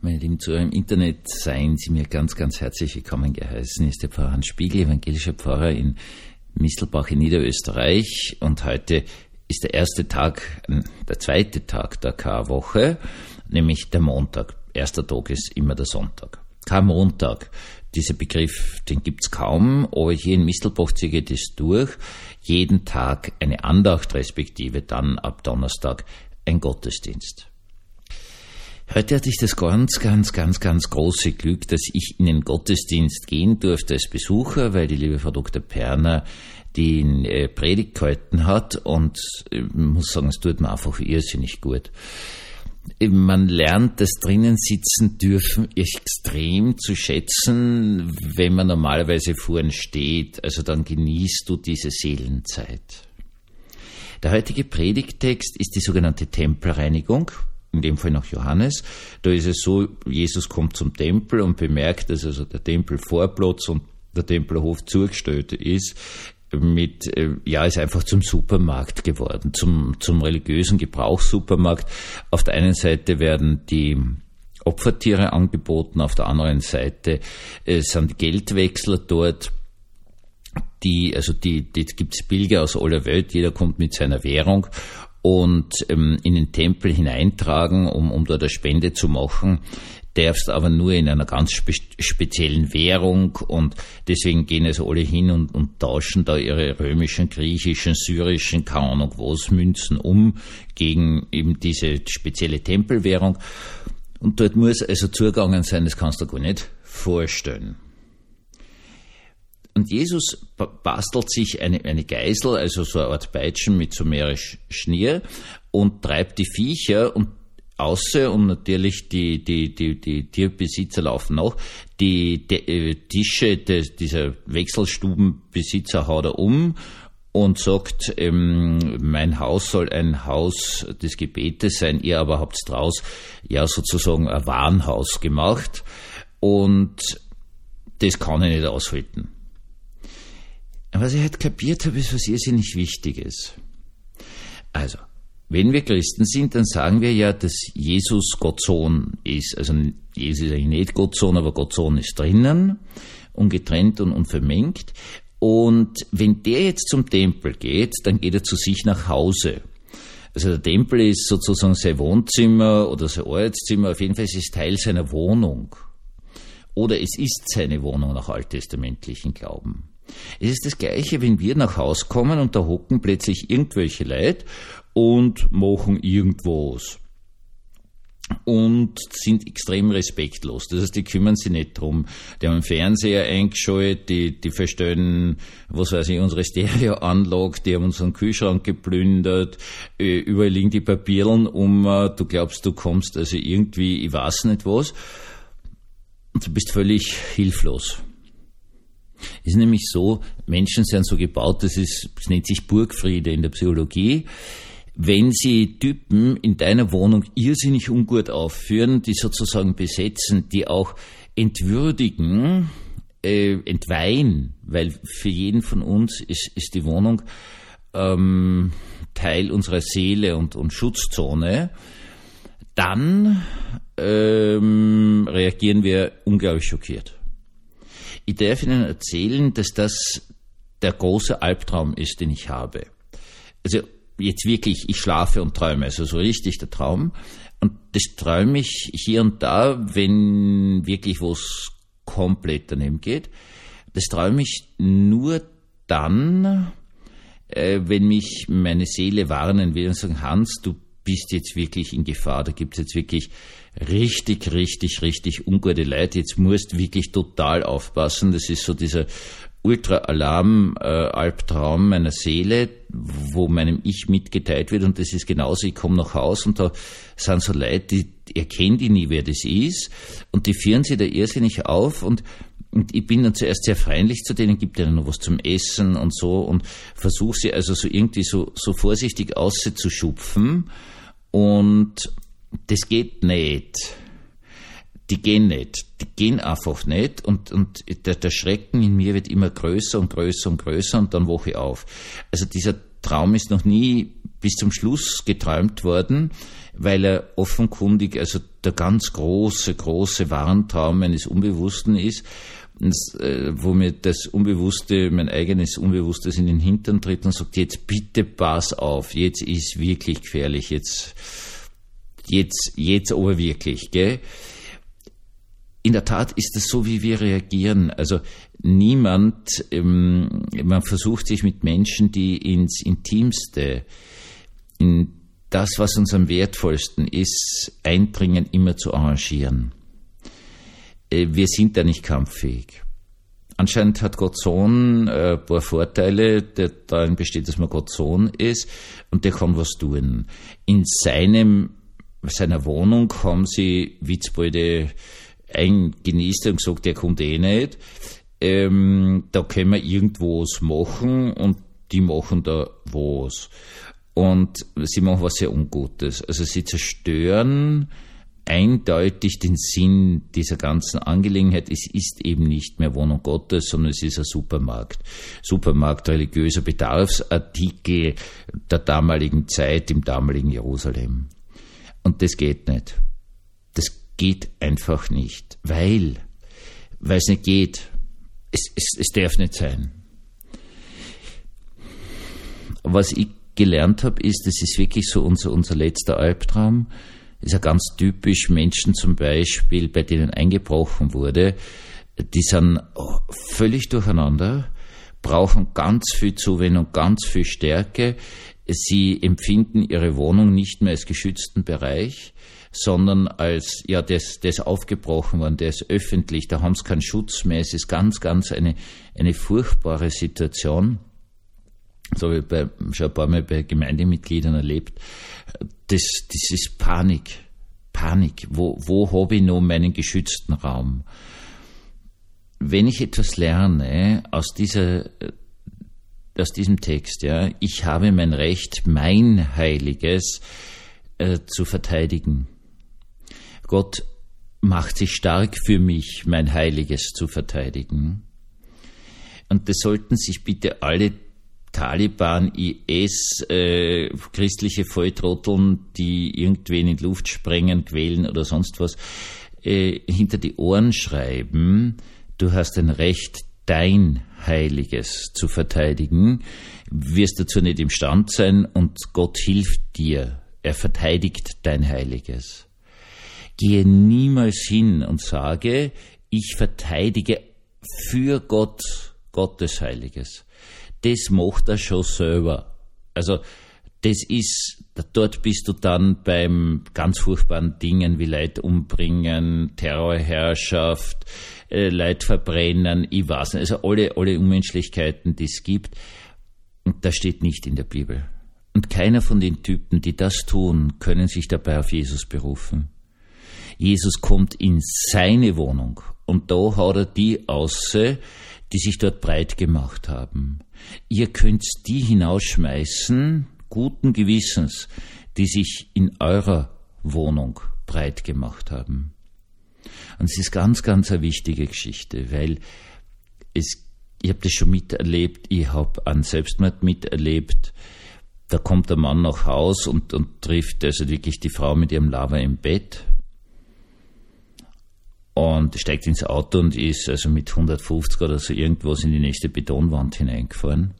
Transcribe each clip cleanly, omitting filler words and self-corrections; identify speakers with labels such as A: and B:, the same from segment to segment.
A: Meine lieben Zuhörer im Internet, seien Sie mir ganz, ganz herzlich willkommen geheißen. Hier ist der Pfarrer Hans Spiegel, evangelischer Pfarrer in Mistelbach in Niederösterreich. Und heute ist der zweite Tag der Karwoche, nämlich der Montag. Erster Tag ist immer der Sonntag. Karmontag, dieser Begriff, den gibt's kaum, aber hier in Mistelbach ziehe ich das durch. Jeden Tag eine Andacht, respektive dann ab Donnerstag ein Gottesdienst. Heute hatte ich das ganz große Glück, dass ich in den Gottesdienst gehen durfte als Besucher, weil die liebe Frau Dr. Perner die Predigt gehalten hat, und ich muss sagen, es tut mir einfach irrsinnig gut. Man lernt das drinnen sitzen dürfen extrem zu schätzen, wenn man normalerweise vorn steht, also dann genießt du diese Seelenzeit. Der heutige Predigttext ist die sogenannte Tempelreinigung, in dem Fall nach Johannes. Da ist es so, Jesus kommt zum Tempel und bemerkt, dass also der Tempelvorplatz und der Tempelhof zugestellt ist, ist einfach zum Supermarkt geworden, zum religiösen Gebrauchssupermarkt. Auf der einen Seite werden die Opfertiere angeboten, auf der anderen Seite sind Geldwechsler dort, die gibt's Pilger aus aller Welt, jeder kommt mit seiner Währung und in den Tempel hineintragen, um dort eine Spende zu machen, darfst aber nur in einer ganz speziellen Währung, und deswegen gehen also alle hin und tauschen da ihre römischen, griechischen, syrischen, keine Ahnung was, Münzen gegen eben diese spezielle Tempelwährung. Und dort muss also zugegangen sein, das kannst du gar nicht vorstellen. Und Jesus bastelt sich eine Geißel, also so eine Art Peitschen mit so mehreren Schnier, und treibt die Viecher und außer, und natürlich die Tierbesitzer laufen nach, die Tische dieser Wechselstubenbesitzer haut er und sagt, mein Haus soll ein Haus des Gebetes sein, ihr aber habt's draus sozusagen ein Warenhaus gemacht, und das kann ich nicht aushalten. Was ich halt kapiert habe, ist was irrsinnig Wichtiges. Also, wenn wir Christen sind, dann sagen wir ja, dass Jesus Gott Sohn ist. Also Jesus ist eigentlich nicht Gott Sohn, aber Gott Sohn ist drinnen, ungetrennt und unvermengt. Und wenn der jetzt zum Tempel geht, dann geht er zu sich nach Hause. Also der Tempel ist sozusagen sein Wohnzimmer oder sein Arbeitszimmer, auf jeden Fall ist es Teil seiner Wohnung. Oder es ist seine Wohnung nach alttestamentlichen Glauben. Es ist das Gleiche, wenn wir nach Hause kommen und da hocken plötzlich irgendwelche Leute und machen irgendwas und sind extrem respektlos. Das heißt, die kümmern sich nicht drum. Die haben einen Fernseher eingeschaltet, die verstellen, unsere Stereoanlage, die haben unseren Kühlschrank geplündert, überall liegen die Papierlen du glaubst, du kommst also irgendwie, ich weiß nicht was, und du bist völlig hilflos. Es ist nämlich so, Menschen sind so gebaut, das nennt sich Burgfriede in der Psychologie. Wenn sie Typen in deiner Wohnung irrsinnig ungut aufführen, die sozusagen besetzen, die auch entwürdigen, entweihen, weil für jeden von uns ist die Wohnung Teil unserer Seele und Schutzzone, dann reagieren wir unglaublich schockiert. Ich darf Ihnen erzählen, dass das der große Albtraum ist, den ich habe. Also jetzt wirklich, ich schlafe und träume, also so richtig der Traum. Und das träume ich hier und da, wenn wirklich was komplett daneben geht. Das träume ich nur dann, wenn mich meine Seele warnen will und sagen, Hans, du bist jetzt wirklich in Gefahr, da gibt's jetzt wirklich richtig ungute Leute, jetzt musst wirklich total aufpassen. Das ist so dieser Ultra-Alarm-Albtraum meiner Seele, wo meinem Ich mitgeteilt wird, und das ist genauso, ich komme nach Hause und da sind so Leute, die erkennen die nie, wer das ist, und die führen sich da irrsinnig auf, und ich bin dann zuerst sehr freundlich zu denen, gibt denen noch was zum Essen und so, und versuche sie also so irgendwie so vorsichtig auszuschupfen, und das geht nicht. Die gehen einfach nicht, und der Schrecken in mir wird immer größer und dann wache ich auf. Also dieser Traum ist noch nie bis zum Schluss geträumt worden, weil er offenkundig also der ganz große Warntraum meines Unbewussten ist, wo mir das Unbewusste, mein eigenes Unbewusstes in den Hintern tritt und sagt, jetzt bitte pass auf, jetzt ist wirklich gefährlich, jetzt aber wirklich, gell? In der Tat ist es so, wie wir reagieren. Also man versucht sich mit Menschen, die ins Intimste, in das, was uns am wertvollsten ist, eindringen, immer zu arrangieren. Wir sind da nicht kampffähig. Anscheinend hat Gott Sohn ein paar Vorteile, der darin besteht, dass man Gott Sohn ist und der kann was tun. In seiner Wohnung haben sie Witzbolde eingenießt und gesagt, der kommt eh nicht. Da können wir irgendwo was machen und die machen da was. Und sie machen was sehr Ungutes. Also sie zerstören eindeutig den Sinn dieser ganzen Angelegenheit. Es ist eben nicht mehr Wohnung Gottes, sondern es ist ein Supermarkt. Supermarkt religiöser Bedarfsartikel der damaligen Zeit im damaligen Jerusalem. Und das geht nicht. Das geht einfach nicht, weil es nicht geht. Es darf nicht sein. Was ich gelernt habe, ist, das ist wirklich so unser letzter Albtraum. Ist ja ganz typisch, Menschen zum Beispiel, bei denen eingebrochen wurde, die sind völlig durcheinander, brauchen ganz viel Zuwendung, ganz viel Stärke. Sie empfinden ihre Wohnung nicht mehr als geschützten Bereich, sondern als, ja, das aufgebrochen worden, der ist öffentlich, da haben sie keinen Schutz mehr. Es ist ganz eine furchtbare Situation. Das habe ich schon ein paar Mal bei Gemeindemitgliedern erlebt. Das ist Panik. Wo habe ich noch meinen geschützten Raum? Wenn ich etwas lerne aus diesem Text, ja, ich habe mein Recht, mein Heiliges zu verteidigen. Gott macht sich stark für mich, mein Heiliges zu verteidigen. Und das sollten sich bitte alle Taliban, IS, christliche Volltrotteln, die irgendwen in die Luft sprengen, quälen oder sonst was, hinter die Ohren schreiben, du hast ein Recht, dein Heiliges zu verteidigen, wirst dazu nicht imstand sein und Gott hilft dir, er verteidigt dein Heiliges. Gehe niemals hin und sage, ich verteidige für Gottes Heiliges. Das macht er schon selber. Also, dort bist du dann beim ganz furchtbaren Dingen wie Leid umbringen, Terrorherrschaft, Leid verbrennen, ich weiß nicht, also alle Unmenschlichkeiten, die es gibt. Und das steht nicht in der Bibel. Und keiner von den Typen, die das tun, können sich dabei auf Jesus berufen. Jesus kommt in seine Wohnung und da hat er die außer, die sich dort breit gemacht haben. Ihr könnt die hinausschmeißen, guten Gewissens, die sich in eurer Wohnung breit gemacht haben. Und es ist ganz eine wichtige Geschichte, weil ich habe das schon miterlebt, ich habe einen Selbstmord miterlebt, da kommt der Mann nach Haus und trifft also wirklich die Frau mit ihrem Lover im Bett und steigt ins Auto und ist also mit 150 oder so irgendwas in die nächste Betonwand hineingefahren.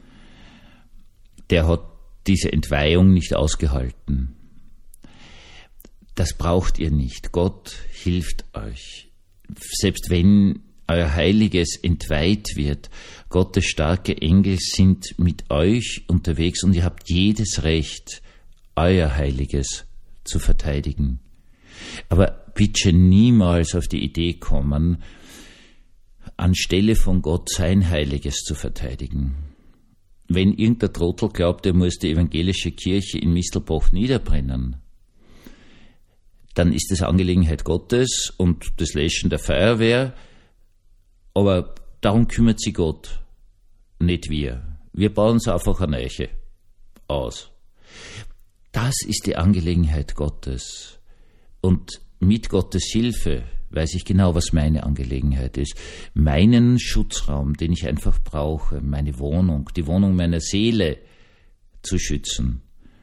A: Der hat diese Entweihung nicht ausgehalten. Das braucht ihr nicht. Gott hilft euch. Selbst wenn euer Heiliges entweiht wird, Gottes starke Engel sind mit euch unterwegs und ihr habt jedes Recht, euer Heiliges zu verteidigen. Aber bitte niemals auf die Idee kommen, anstelle von Gott sein Heiliges zu verteidigen. Wenn irgendein Trottel glaubt, er muss die evangelische Kirche in Mistelbach niederbrennen, dann ist das Angelegenheit Gottes und das Löschen der Feuerwehr, aber darum kümmert sich Gott, nicht wir. Wir bauen uns einfach eine Eiche aus. Das ist die Angelegenheit Gottes. Und mit Gottes Hilfe weiß ich genau, was meine Angelegenheit ist. Meinen Schutzraum, den ich einfach brauche, meine Wohnung, die Wohnung meiner Seele zu schützen.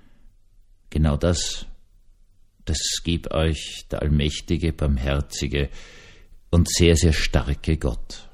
A: Genau das gibt euch der allmächtige, barmherzige und sehr, sehr starke Gott.